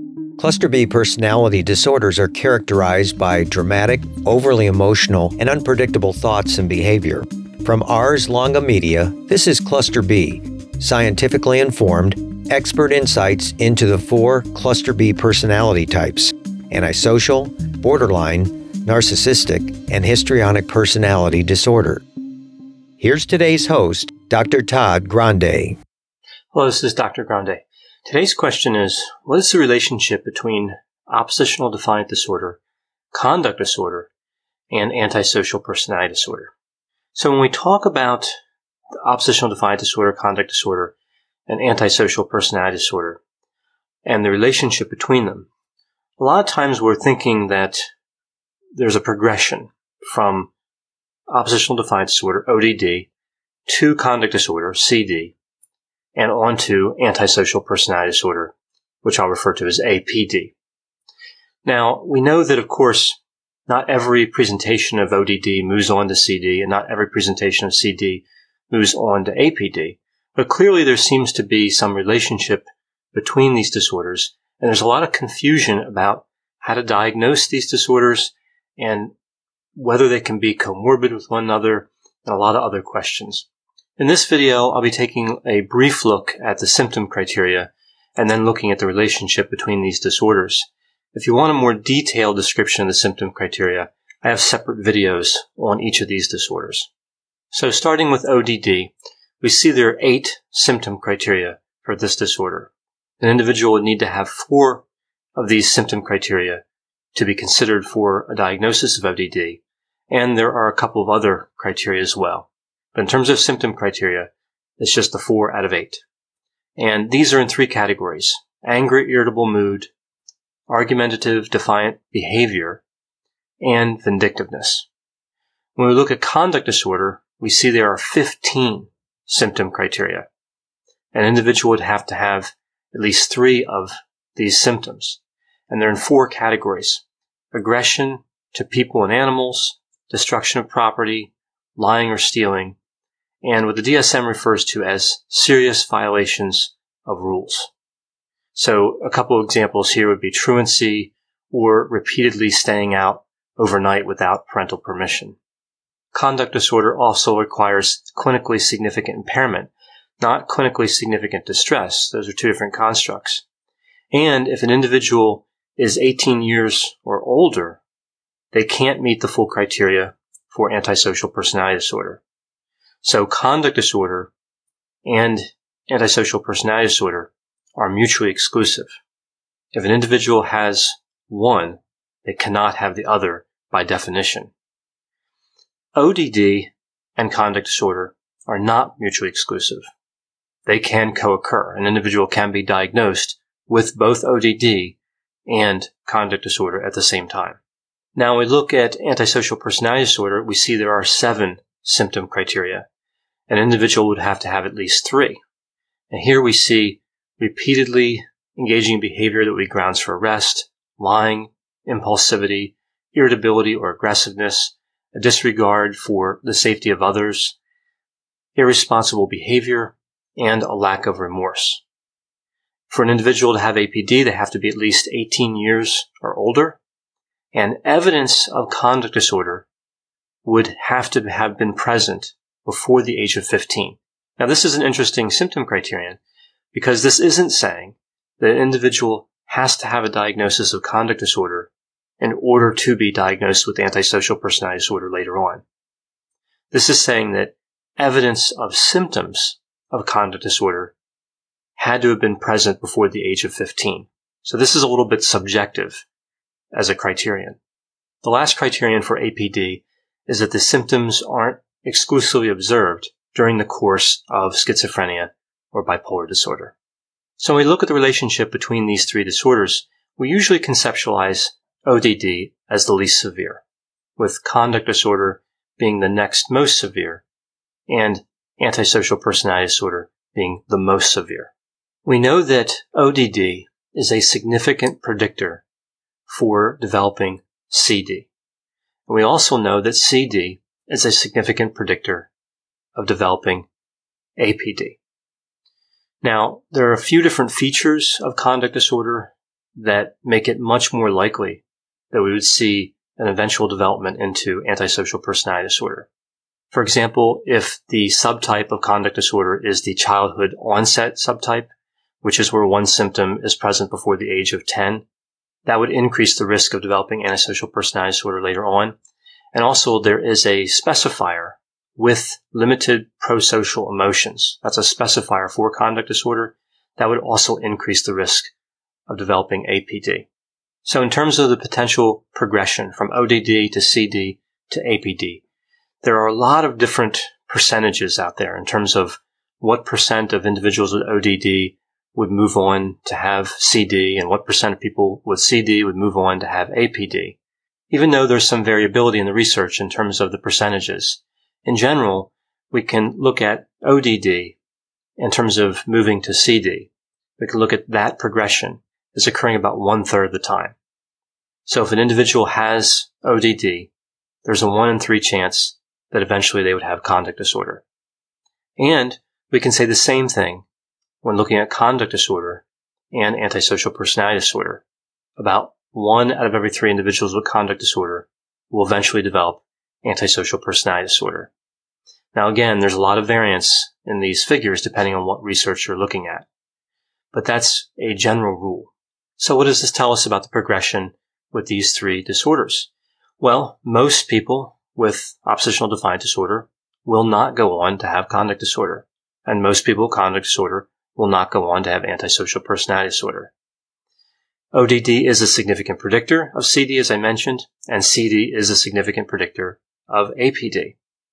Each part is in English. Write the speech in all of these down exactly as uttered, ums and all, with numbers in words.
Cluster B personality disorders are characterized by dramatic, overly emotional, and unpredictable thoughts and behavior. From Ars Longa Media, this is Cluster B, scientifically informed, expert insights into the four Cluster B personality types: antisocial, borderline, narcissistic, and histrionic personality disorder. Here's today's host, Doctor Todd Grande. Hello, this is Doctor Grande. Today's question is, what is the relationship between oppositional defiant disorder, conduct disorder, and antisocial personality disorder? So when we talk about oppositional defiant disorder, conduct disorder, and antisocial personality disorder, and the relationship between them, a lot of times we're thinking that there's a progression from oppositional defiant disorder, O D D, to conduct disorder, C D, and on to antisocial personality disorder, which I'll refer to as A P D. Now, we know that, of course, not every presentation of O D D moves on to C D, and not every presentation of C D moves on to A P D. But clearly there seems to be some relationship between these disorders, and there's a lot of confusion about how to diagnose these disorders and whether they can be comorbid with one another, and a lot of other questions. In this video, I'll be taking a brief look at the symptom criteria and then looking at the relationship between these disorders. If you want a more detailed description of the symptom criteria, I have separate videos on each of these disorders. So starting with O D D, we see there are eight symptom criteria for this disorder. An individual would need to have four of these symptom criteria to be considered for a diagnosis of O D D, and there are a couple of other criteria as well. But in terms of symptom criteria, it's just the four out of eight. And these are in three categories: angry, irritable mood, argumentative, defiant behavior, and vindictiveness. When we look at conduct disorder, we see there are fifteen symptom criteria. An individual would have to have at least three of these symptoms. And they're in four categories: aggression to people and animals, destruction of property, lying or stealing, and what the D S M refers to as serious violations of rules. So a couple of examples here would be truancy or repeatedly staying out overnight without parental permission. Conduct disorder also requires clinically significant impairment, not clinically significant distress. Those are two different constructs. And if an individual is eighteen years or older, they can't meet the full criteria for antisocial personality disorder. So conduct disorder and antisocial personality disorder are mutually exclusive. If an individual has one, they cannot have the other by definition. O D D and conduct disorder are not mutually exclusive. They can co-occur. An individual can be diagnosed with both O D D and conduct disorder at the same time. Now, when we look at antisocial personality disorder, we see there are seven symptom criteria. An individual would have to have at least three. And here we see repeatedly engaging in behavior that would be grounds for arrest, lying, impulsivity, irritability or aggressiveness, a disregard for the safety of others, irresponsible behavior, and a lack of remorse. For an individual to have A P D, they have to be at least eighteen years or older, and evidence of conduct disorder would have to have been present before the age of fifteen. Now, this is an interesting symptom criterion because this isn't saying that an individual has to have a diagnosis of conduct disorder in order to be diagnosed with antisocial personality disorder later on. This is saying that evidence of symptoms of conduct disorder had to have been present before the age of fifteen. So this is a little bit subjective as a criterion. The last criterion for A P D is that the symptoms aren't exclusively observed during the course of schizophrenia or bipolar disorder. So when we look at the relationship between these three disorders, we usually conceptualize O D D as the least severe, with conduct disorder being the next most severe, and antisocial personality disorder being the most severe. We know that O D D is a significant predictor for developing C D. And we also know that C D is a significant predictor of developing A P D. Now, there are a few different features of conduct disorder that make it much more likely that we would see an eventual development into antisocial personality disorder. For example, if the subtype of conduct disorder is the childhood onset subtype, which is where one symptom is present before the age of ten, that would increase the risk of developing antisocial personality disorder later on. And also there is a specifier with limited prosocial emotions. That's a specifier for conduct disorder. That would also increase the risk of developing A P D. So in terms of the potential progression from O D D to C D to A P D, there are a lot of different percentages out there in terms of what percent of individuals with O D D would move on to have C D and what percent of people with C D would move on to have A P D. Even though there's some variability in the research in terms of the percentages, in general, we can look at O D D in terms of moving to C D. We can look at that progression as occurring about one-third of the time. So if an individual has O D D, there's a one in three chance that eventually they would have conduct disorder. And we can say the same thing when looking at conduct disorder and antisocial personality disorder. About one out of every three individuals with conduct disorder will eventually develop antisocial personality disorder. Now again, there's a lot of variance in these figures depending on what research you're looking at. But that's a general rule. So what does this tell us about the progression with these three disorders? Well, most people with oppositional defiant disorder will not go on to have conduct disorder. And most people with conduct disorder will not go on to have antisocial personality disorder. O D D is a significant predictor of C D, as I mentioned, and C D is a significant predictor of A P D.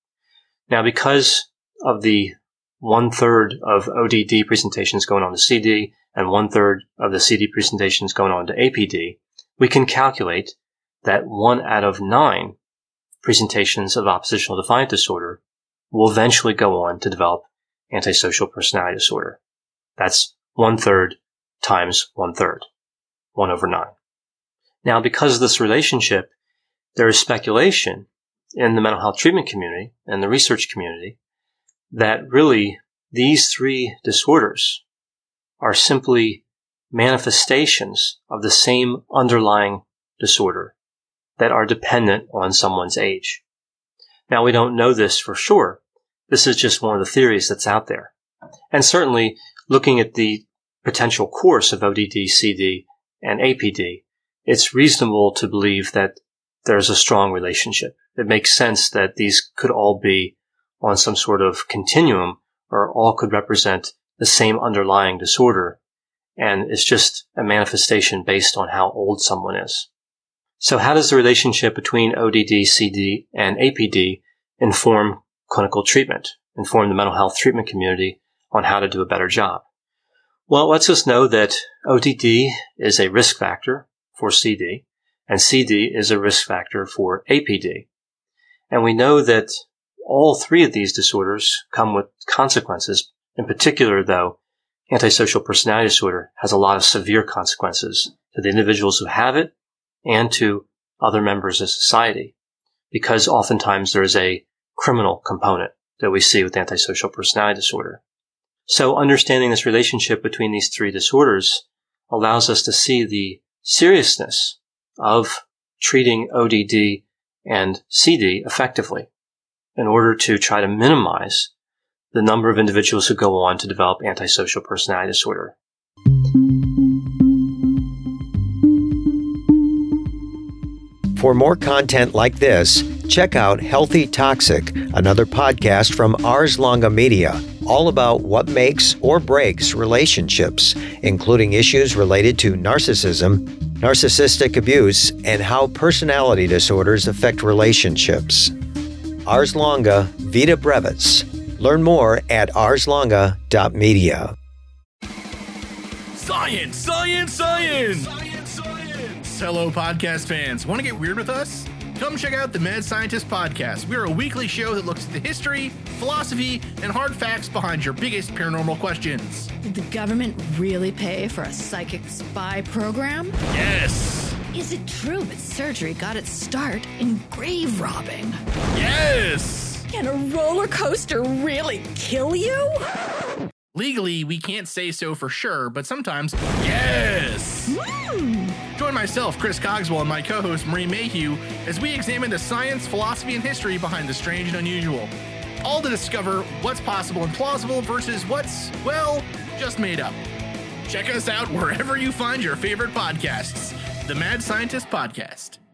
Now, because of the one-third of O D D presentations going on to C D and one-third of the C D presentations going on to A P D, we can calculate that one out of nine presentations of oppositional defiant disorder will eventually go on to develop antisocial personality disorder. That's one-third times one-third, one over nine. Now, because of this relationship, there is speculation in the mental health treatment community and the research community that really these three disorders are simply manifestations of the same underlying disorder that are dependent on someone's age. Now, we don't know this for sure. This is just one of the theories that's out there. And certainly, looking at the potential course of O D D, C D, and A P D, it's reasonable to believe that there's a strong relationship. It makes sense that these could all be on some sort of continuum or all could represent the same underlying disorder, and it's just a manifestation based on how old someone is. So how does the relationship between O D D, C D, and A P D inform clinical treatment, inform the mental health treatment community on how to do a better job? Well, it lets us know that O D D is a risk factor for C D, and C D is a risk factor for A P D. And we know that all three of these disorders come with consequences. In particular, though, antisocial personality disorder has a lot of severe consequences to the individuals who have it and to other members of society, because oftentimes there is a criminal component that we see with antisocial personality disorder. So understanding this relationship between these three disorders allows us to see the seriousness of treating O D D and C D effectively in order to try to minimize the number of individuals who go on to develop antisocial personality disorder. For more content like this, check out Healthy Toxic, another podcast from Ars Longa Media, all about what makes or breaks relationships, including issues related to narcissism, narcissistic abuse, and how personality disorders affect relationships. Ars Longa Vita Brevis. Learn more at ars longa dot media. Science, science, science! Science, science! Hello, podcast fans. Want to get weird with us? Come check out the Mad Scientist Podcast. We're a weekly show that looks at the history, philosophy, and hard facts behind your biggest paranormal questions. Did the government really pay for a psychic spy program? Yes! Is it true that surgery got its start in grave robbing? Yes! Can a roller coaster really kill you? Legally, we can't say so for sure, but sometimes, yes! Mm. Join myself, Chris Cogswell, and my co-host, Marie Mayhew, as we examine the science, philosophy, and history behind the strange and unusual. All to discover what's possible and plausible versus what's, well, just made up. Check us out wherever you find your favorite podcasts. The Mad Scientist Podcast.